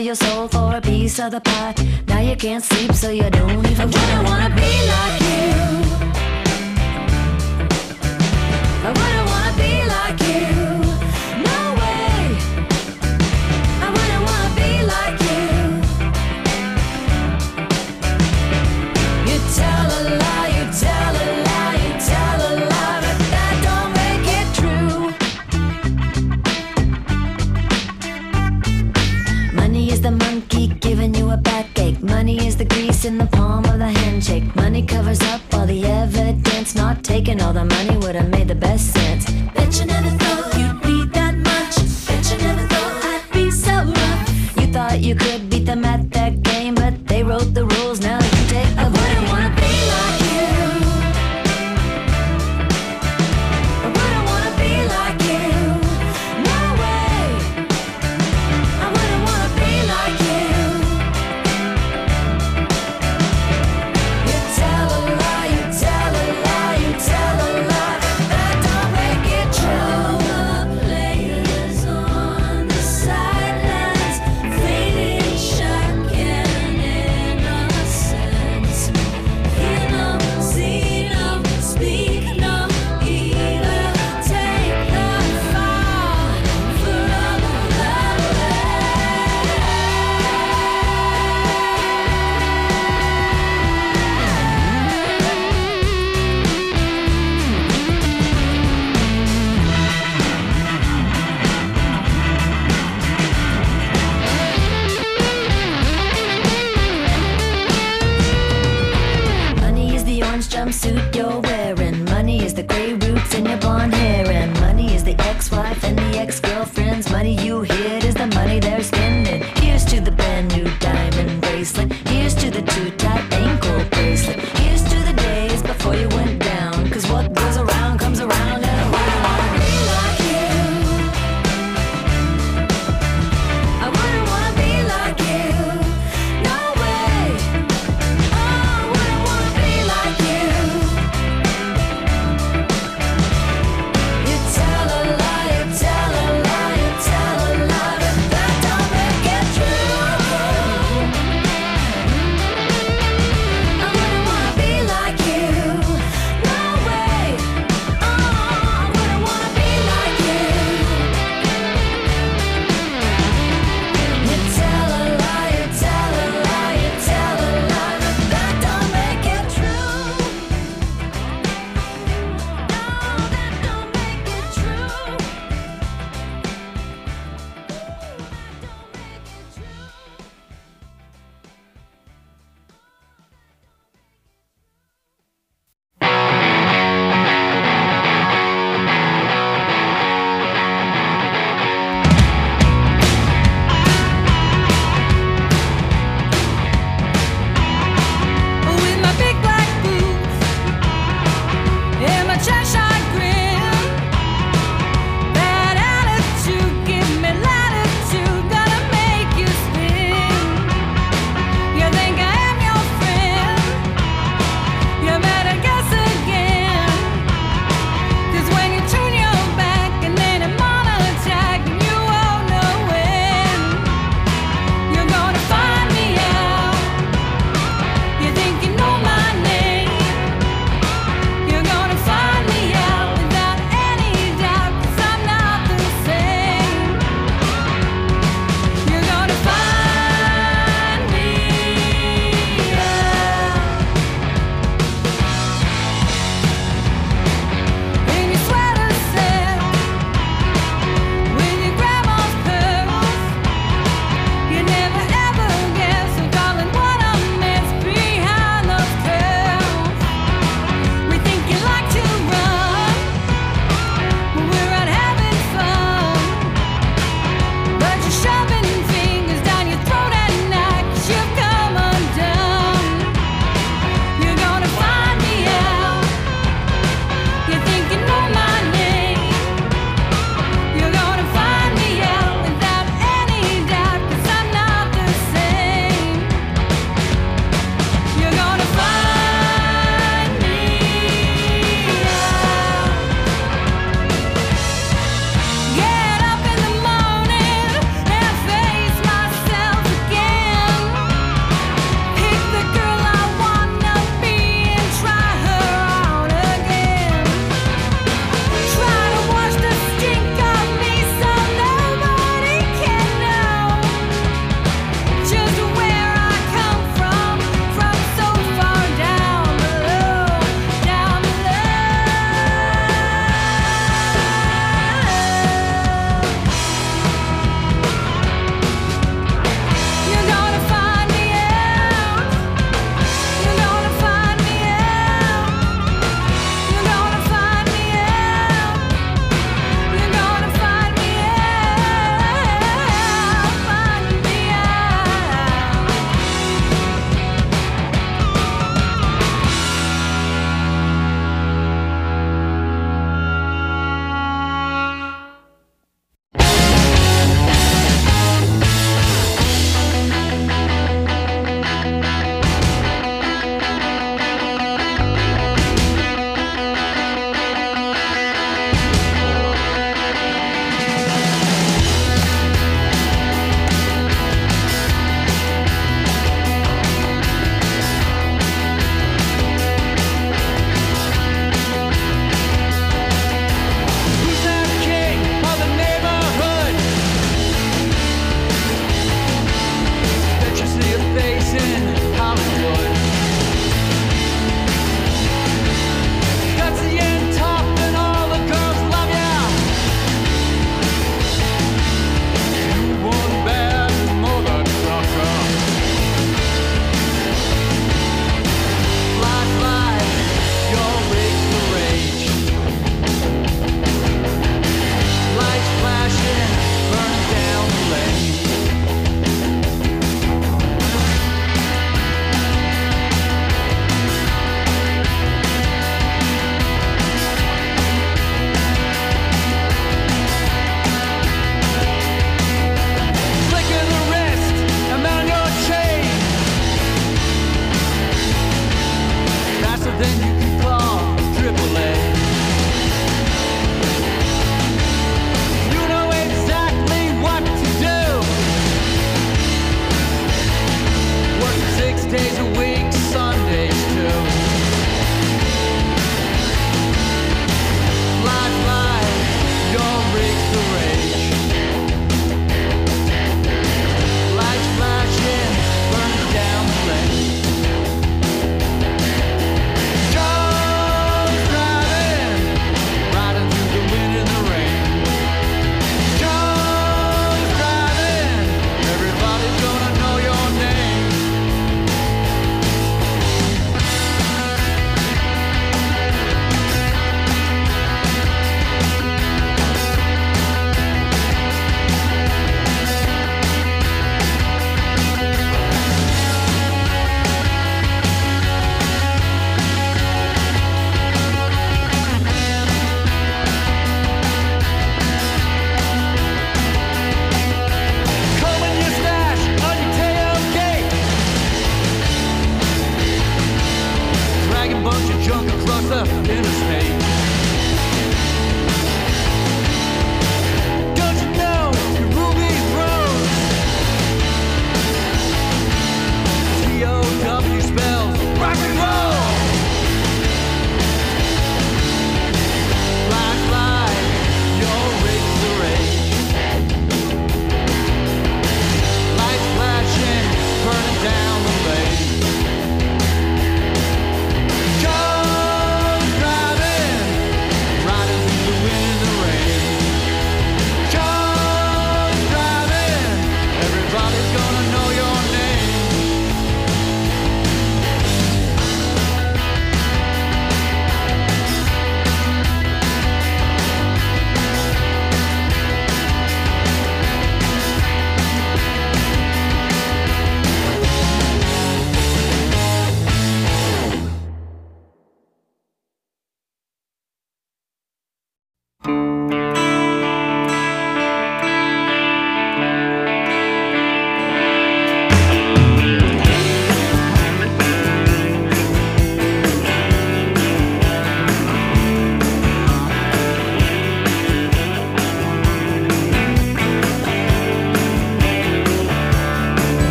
your soul for a piece of the pie. Now you can't sleep, so you don't even try. I wouldn't wanna be like you. I wouldn't wanna be like you. No way. I wouldn't wanna be like you. You tell a lie, you tell a lie, you tell a lie, but that don't make it true. Money is the monkey giving you a backache. Money is the grease in the palm of the handshake. Money covers up all the evidence. Not taking all the money would have made the best sense. Bet you never thought you'd need that much. Bet you never thought I'd be so rough. You thought you could beat them at that game, but they wrote the rules, now you take the blame. I wouldn't wanna be like you. I wouldn't wanna be like you. No way. I wouldn't wanna be like you. You tell a lie, you tell a lie, you tell a lie, that don't make it true.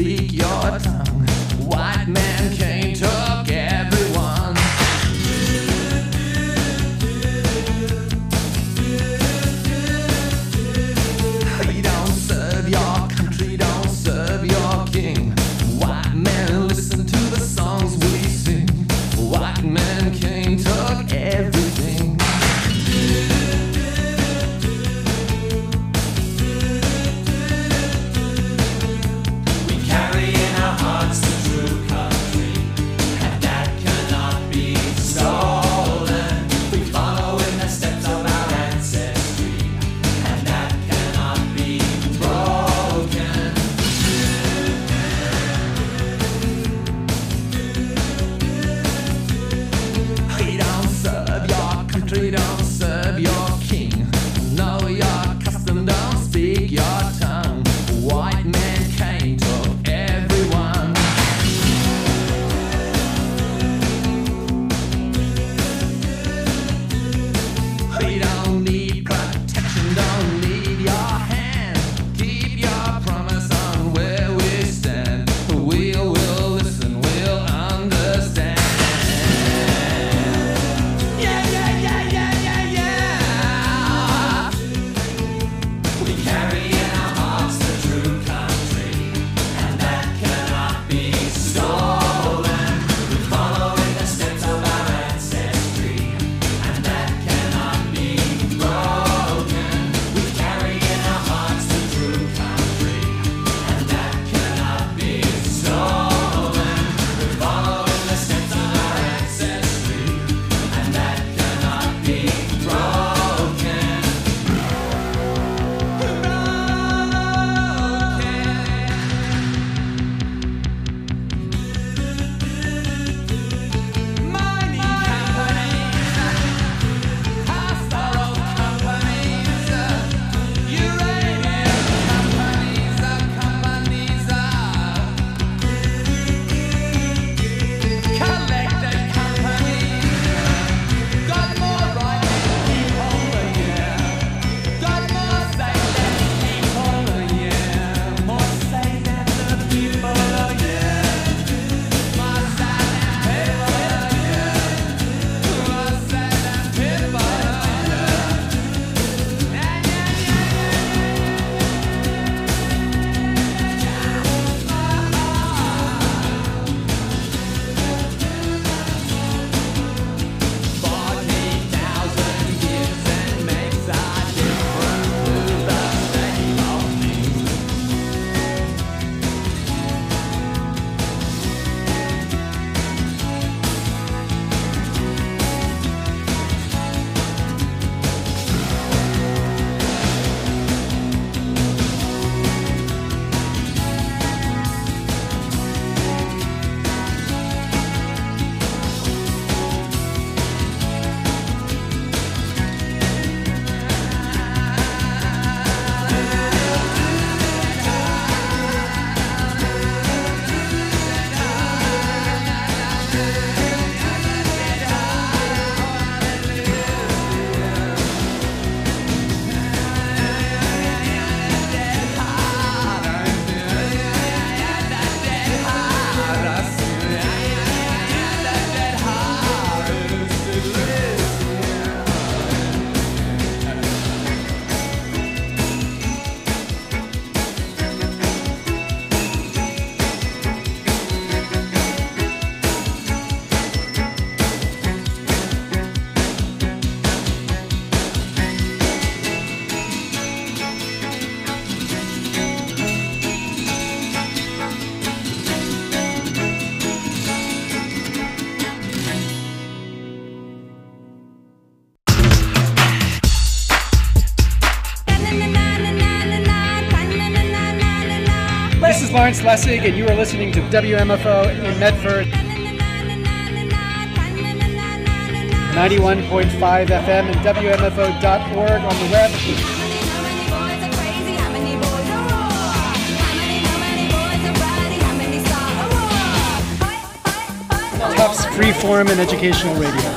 speak your tongue. White man came, took everyone. He don't serve your country, don't serve your king. White man, listen to the songs we sing. White man came, took everything. We carry in our hearts the true country, and that cannot be stolen. We follow in the steps of our ancestry, and that cannot be broken. We don't serve your country, don't serve your king. Know your custom, don't speak your tongue. White man came, took everyone. We don't need protection, don't need your hand. Keep your promise on where we stand. We'll listen, we'll understand. Yeah, yeah, yeah, yeah, yeah, yeah. We carry in our hearts the true country, and that cannot be stolen. We follow in the steps of our ancestry, and that cannot be broken. We carry in our hearts the true country, and that cannot be stolen. We follow in the steps of our ancestry, and that cannot be broken. Mining companies, pastoral companies, uranium companies, collected companies, got more right than people, yeah. Got more say than people, yeah. More say than the people, yeah. More say than people, yeah. More say than people, yeah. Years and makes a difference to the state of things. This is Lawrence Lessig, and you are listening to WMFO in Medford, 91.5 FM and WMFO.org on the web. Tufts Freeform and Educational Radio.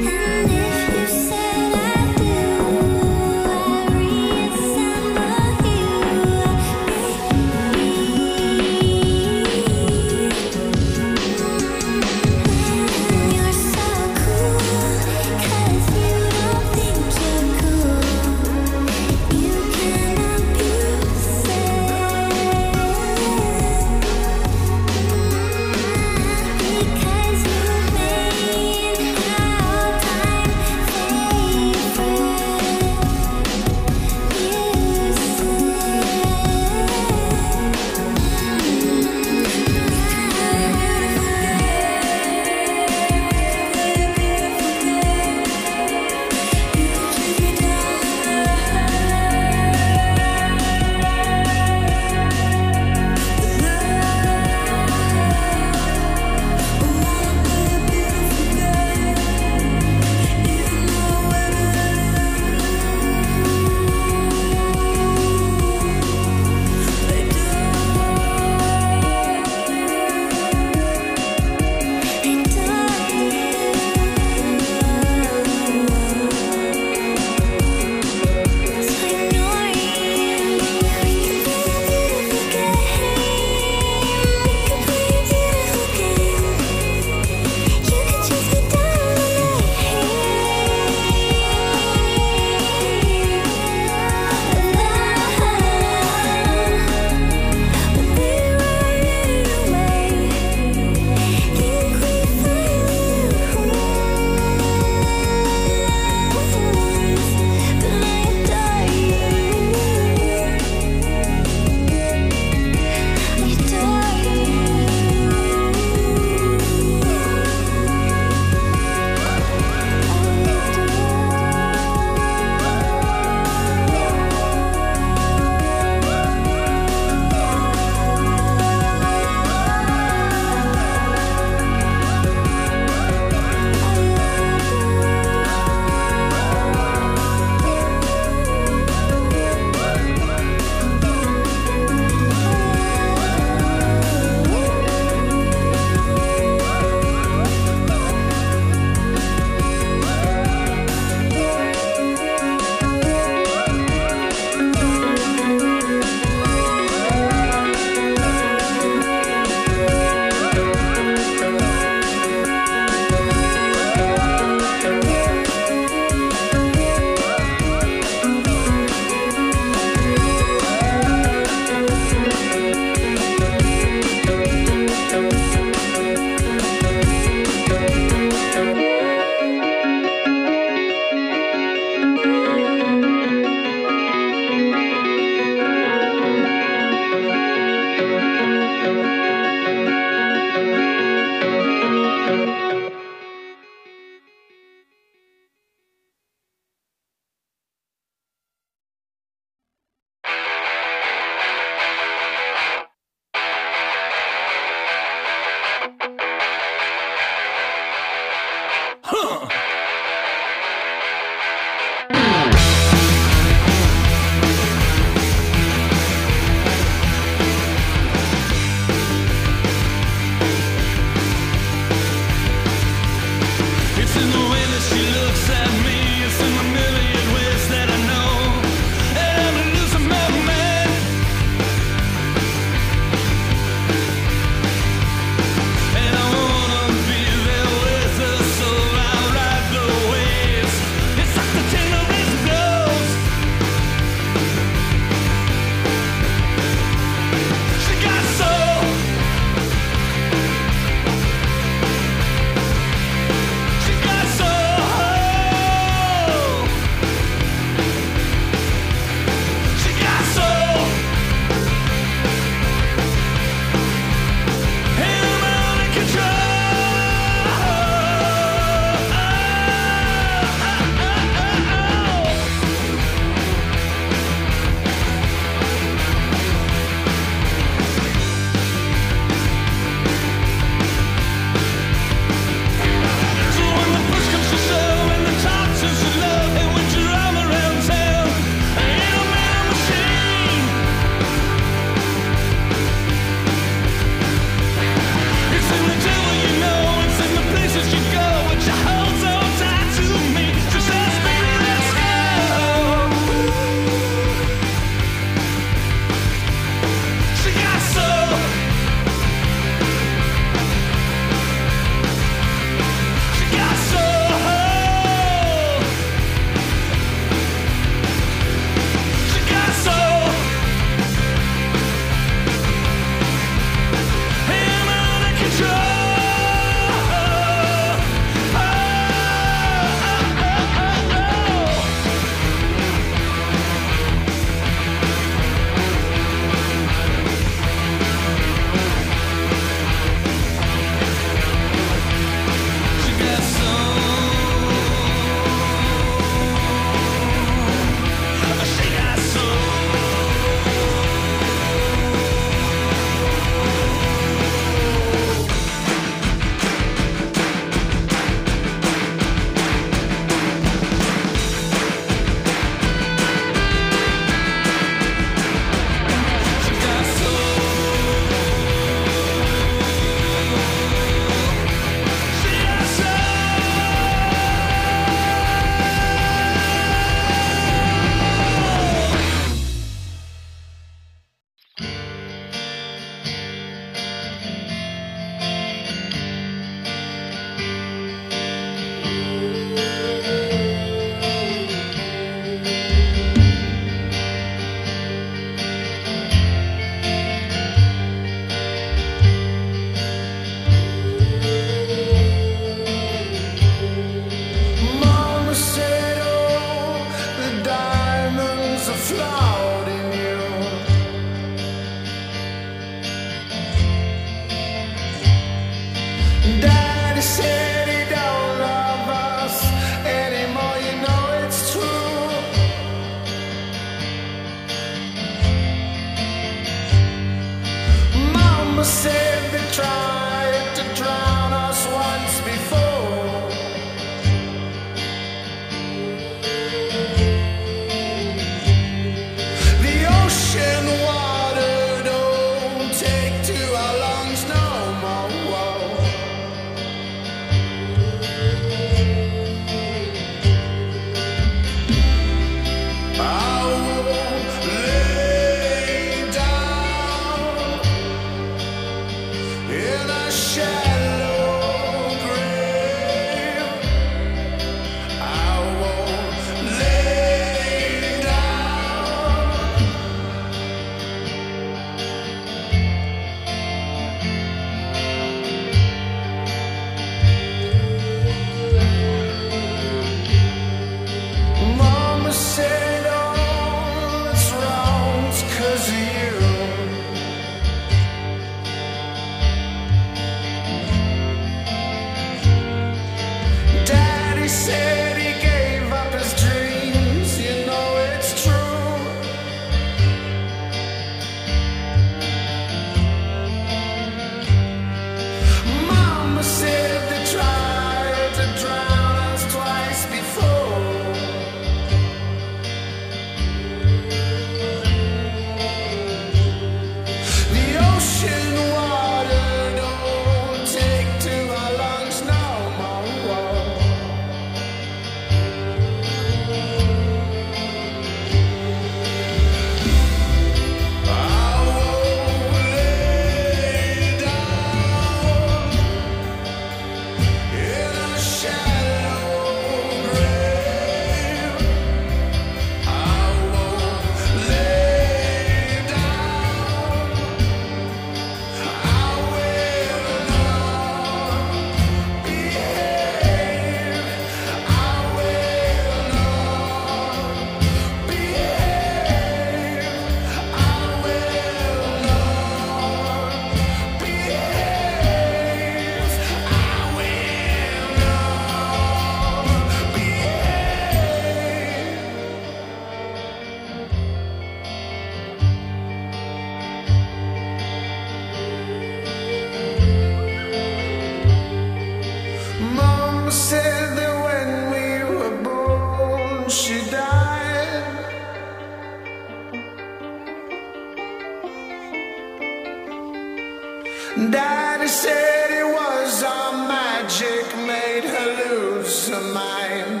of mind.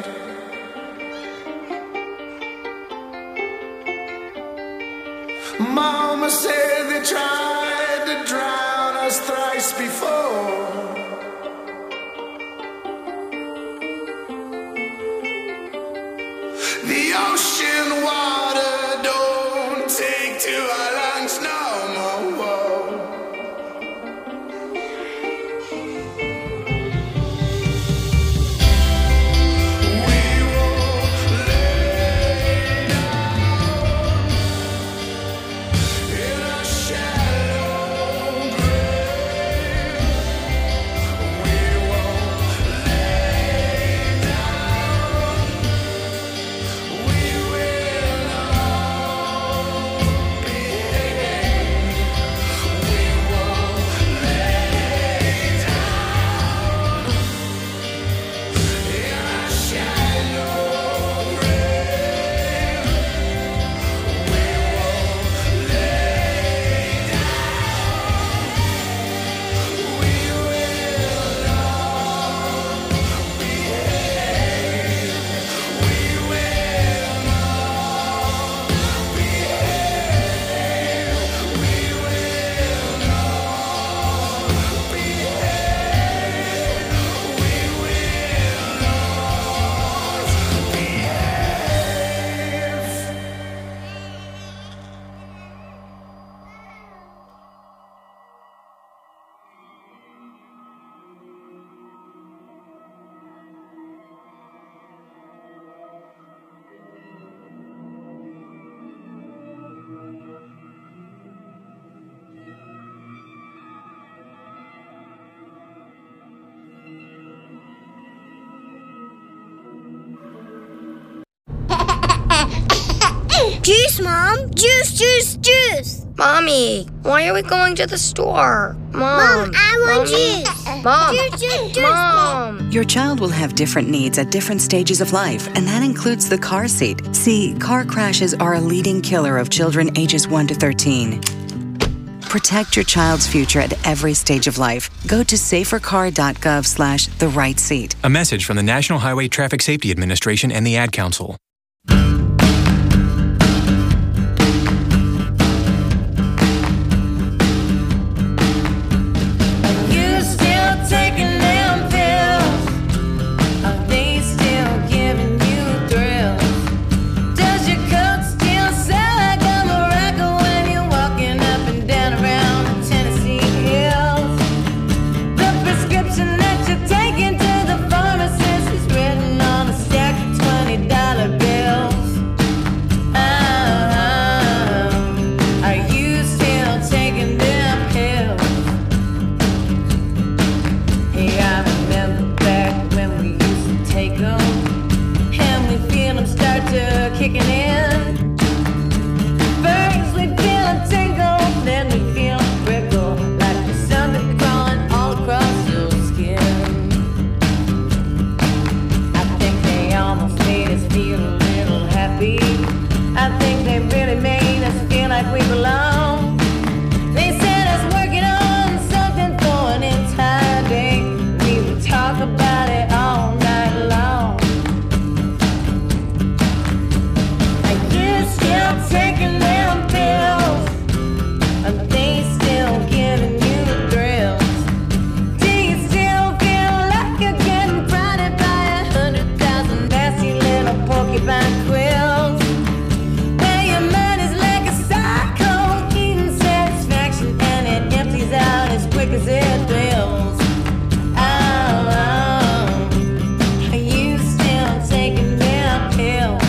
Mama said they tried to drown us thrice before. The ocean water don't take to our lungs no more. We won't lay down in a shallow grave. We won't lay down. We will all behave. We won't lay down in a shallow grave. We won't lay down. We will all behave. We will all behave. We will all behave. We will all behave. Juice, Mom! Juice, juice, juice! Mommy, why are we going to the store? Mom, I want Mommy. juice! Mom. Juice, juice, juice! Mom. Your child will have different needs at different stages of life, and that includes the car seat. See, car crashes are a leading killer of children ages 1 to 13. Protect your child's future at every stage of life. Go to safercar.gov/the right seat. A message from the National Highway Traffic Safety Administration and the Ad Council. You still taking them pills? Are they still giving you thrills? Does your coat still sound like a maraca when you're walking up and down around the Tennessee hills? The prescription that you're taking to the pharmacist is written on a stack of $20 bills. Are you still taking them pills? Hey, I remember back when we used to take them, and we feel them start to kicking in. First we feel a tingle, then we feel a prickle, like the sun crawling all across your skin. I think they almost made us feel a little happy. I think they really made us feel like we belong. They said us working on something for an entire day. We would talk about it all night long. Are you still taking them pills? Are they still giving you thrills? Do you still feel like you're getting prodded by 100,000 nasty little porcupine quills? Where your mind is like a cyclone, eating satisfaction, and it empties out as quick as it fills. Are you still taking them pills?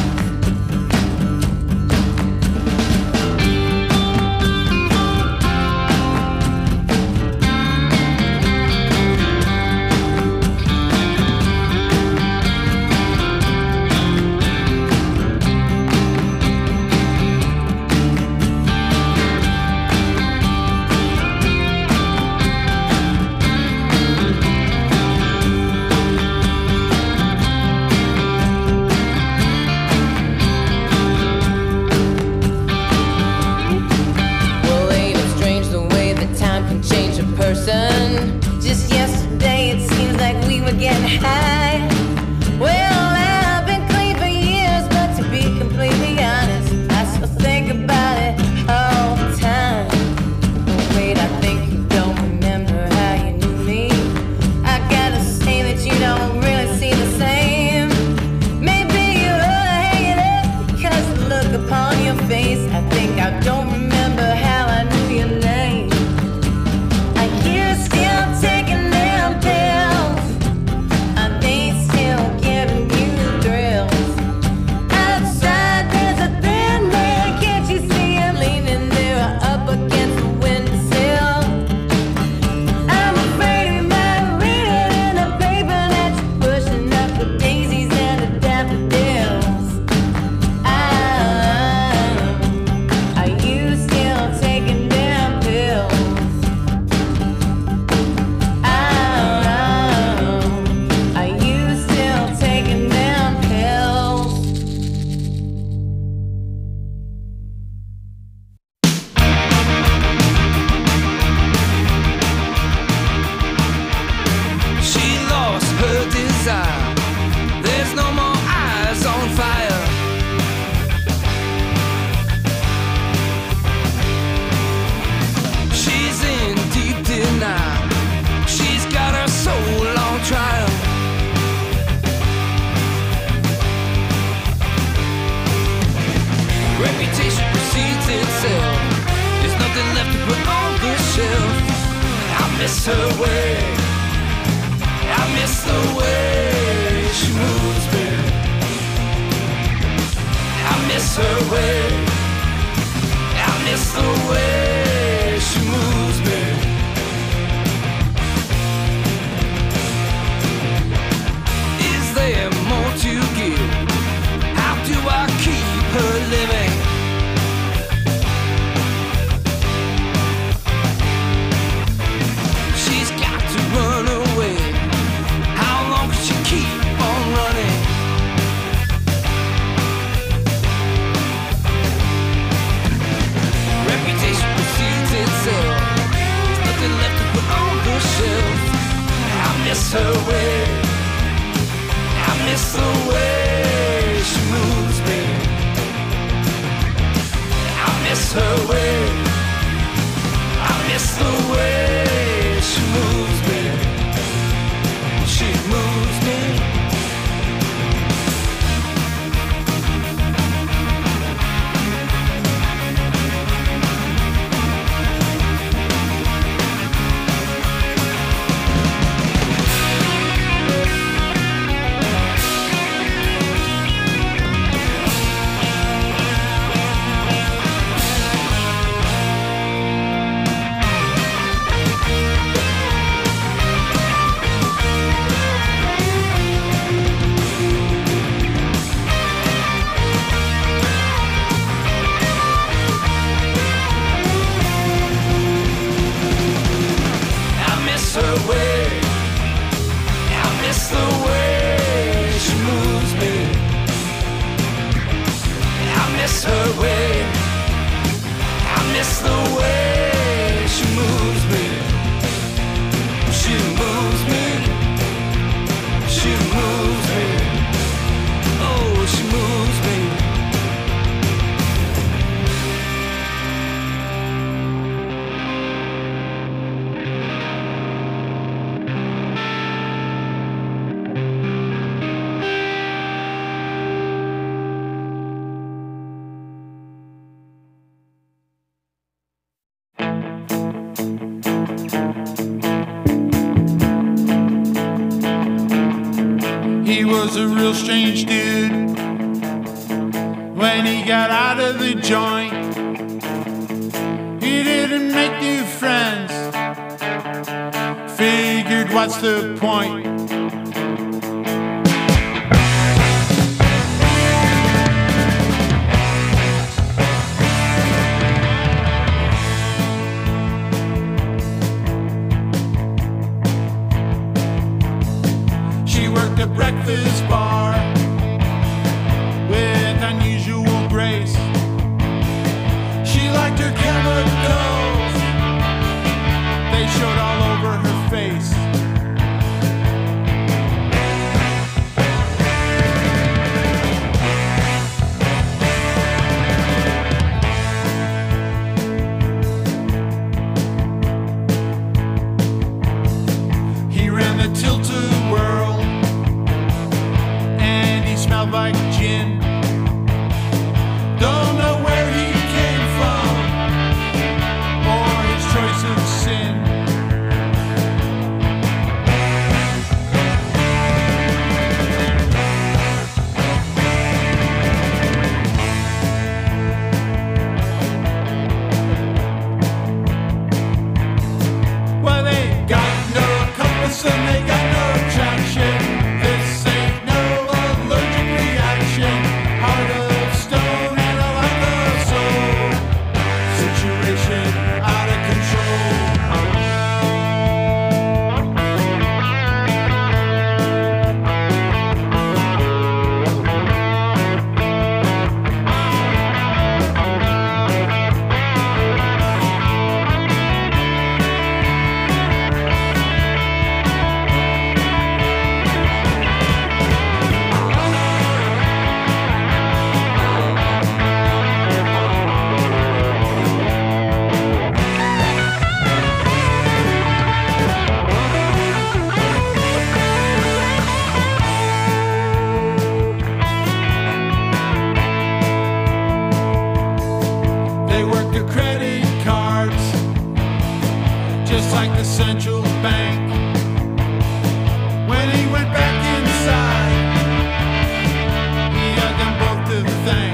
itself. There's nothing left to put on the shelf. I miss her way. I miss the way she moves me. I miss her way. I miss the way she moves me. Is there more to give? How do I keep her living? She's got to run away. How long can she keep on running? Reputation precedes itself. There's nothing left to put on the shelf. I miss her way. I miss the way she moves me. I miss her way. I miss the way she moves me. She moves me. He was a real strange dude when he got out of the joint. He didn't make new friends. Figured, what's the point? The breakfast bar with unusual grace. She liked her chemicals. They showed all over her face. He ran the Tilted world. Smelled like gin. Don't know where he came from. like the central bank. When he went back inside, he had them both to thank.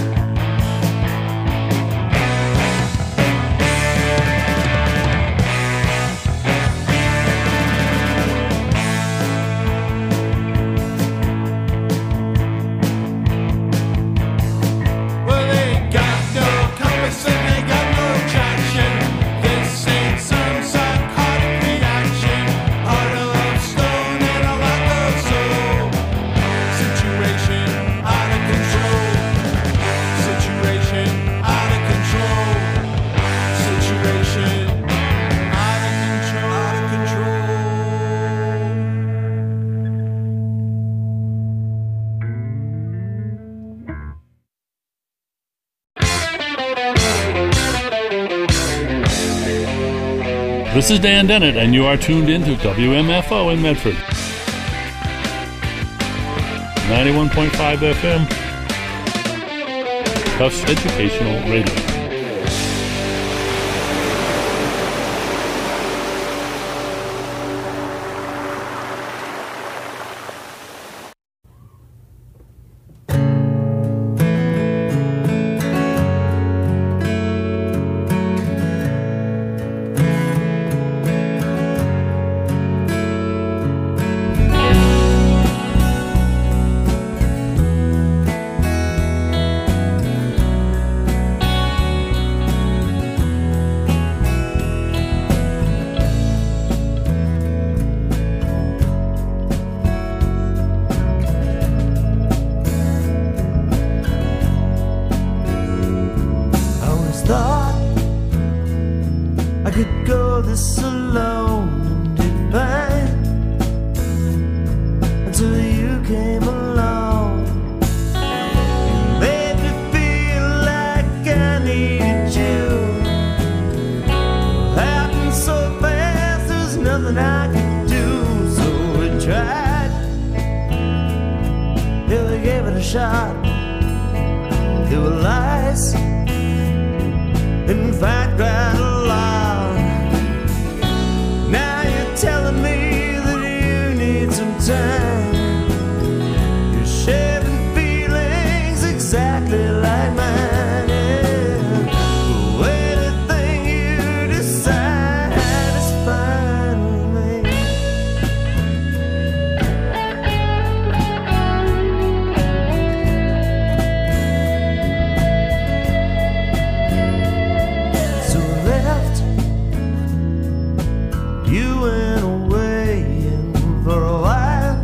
Well, they got no compass and they got no traction. This ain't some psychotic reaction. Heart of stone and a lot of soul. Situation out of control. Situation out of control. Situation out of control. Out of control. This is Dan Dennett, and you are tuned into WMFO in Medford. 91.5 FM. Tufts Educational Radio. I always thought I could go this alone and be fine until you came along. You made me feel like I needed you. It happened so fast, there's nothing I could do. So we tried, yeah, we gave it a shot. There were lies, in fact, quite a lot. Now you're telling me that you need some time. You're sharing feelings exactly like mine. Yeah. But anything you decide is fine with me. So I left, you went away, and for a while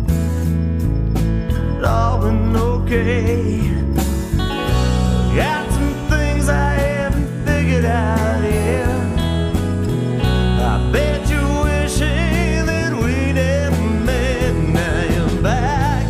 it all been okay. Got some things I haven't figured out yet. I bet you're wishing that we never met. Now you're back,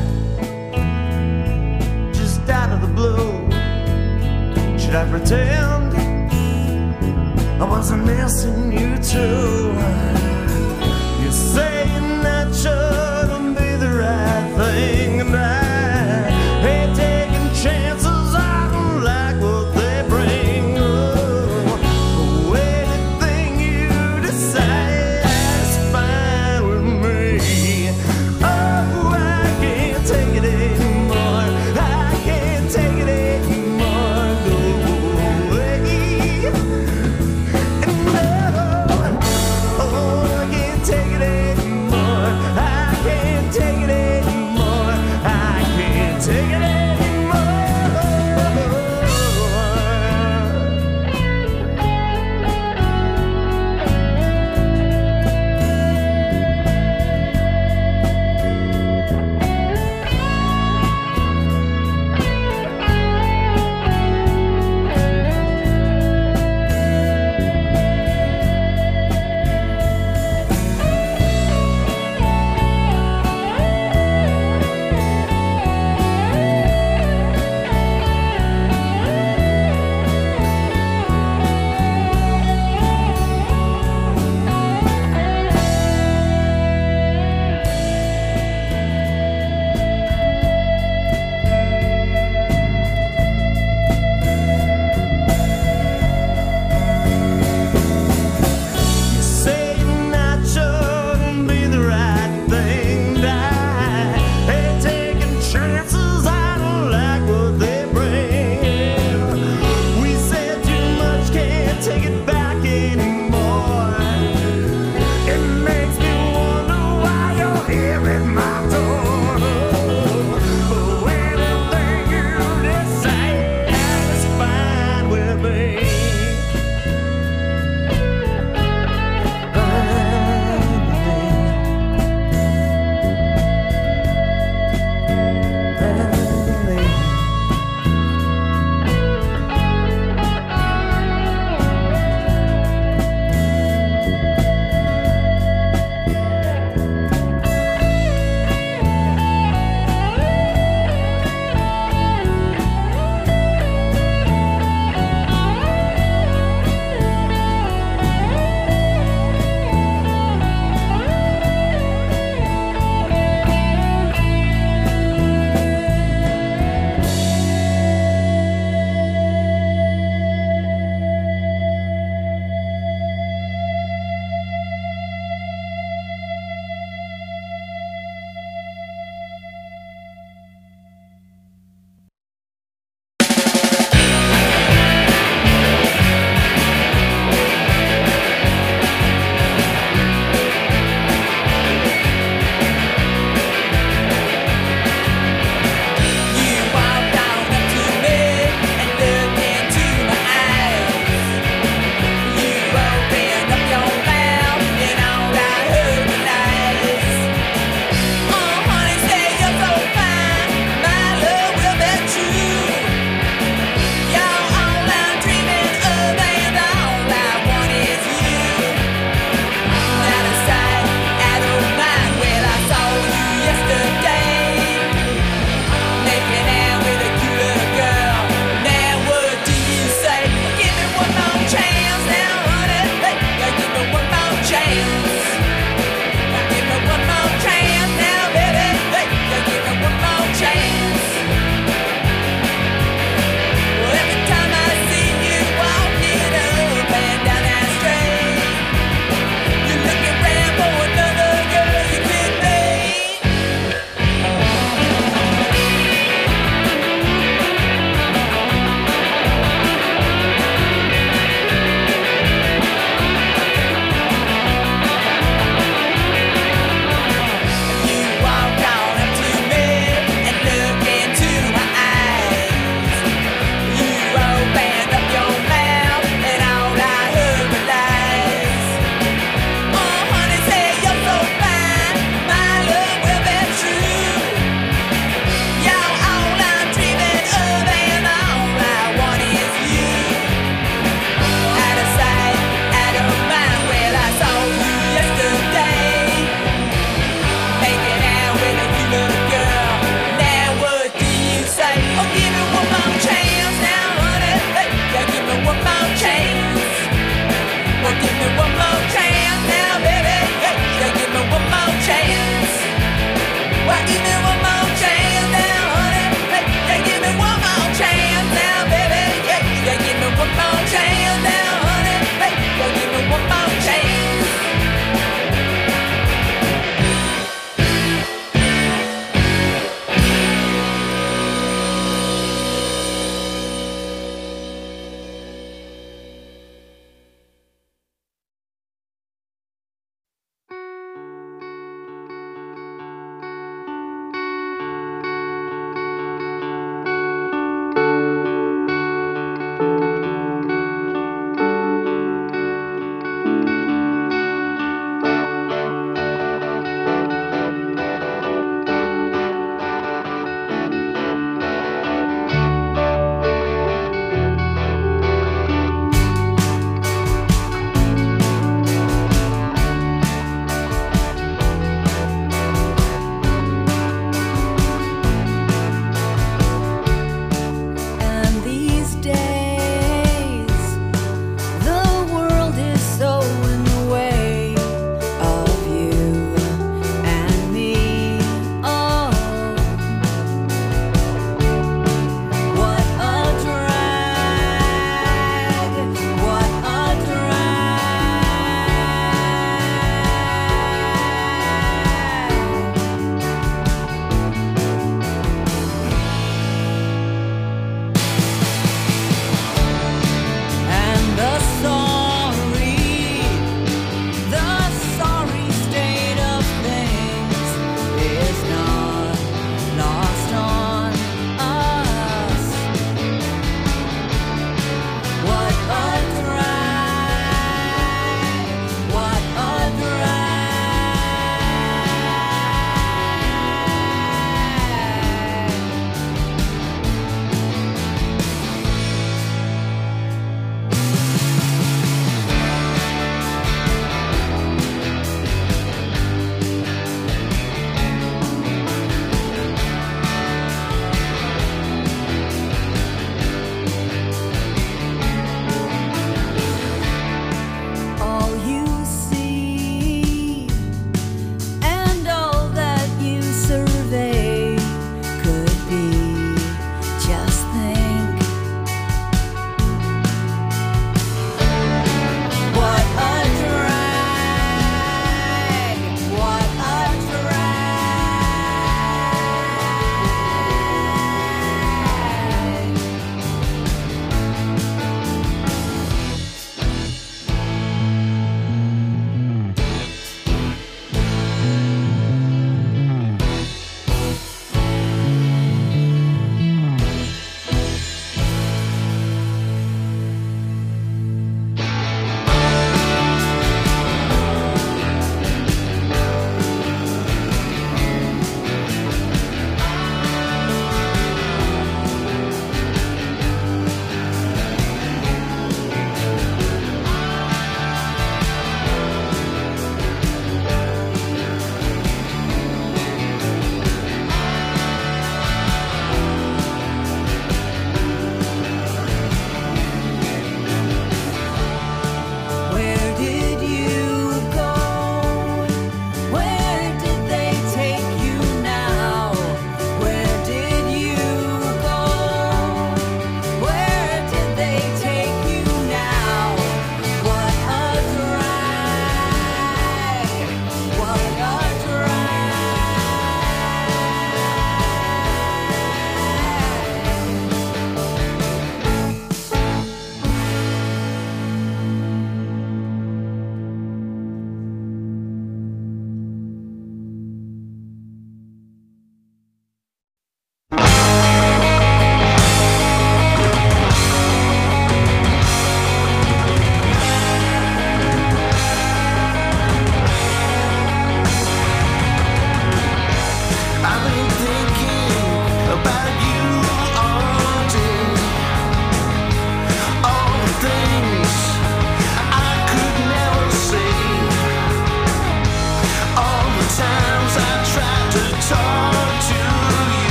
just out of the blue. Should I pretend I wasn't missing you too? You're saying that shouldn't be the right thing, and I hate taking chances. I don't like what they bring. Oh, anything you decide is fine with me. Oh, I can't take it anymore. I can't take it anymore. Go away. And no, oh,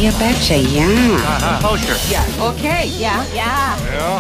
you betcha, yeah. Kosher. Yeah. Okay. Yeah. Yeah. Yeah.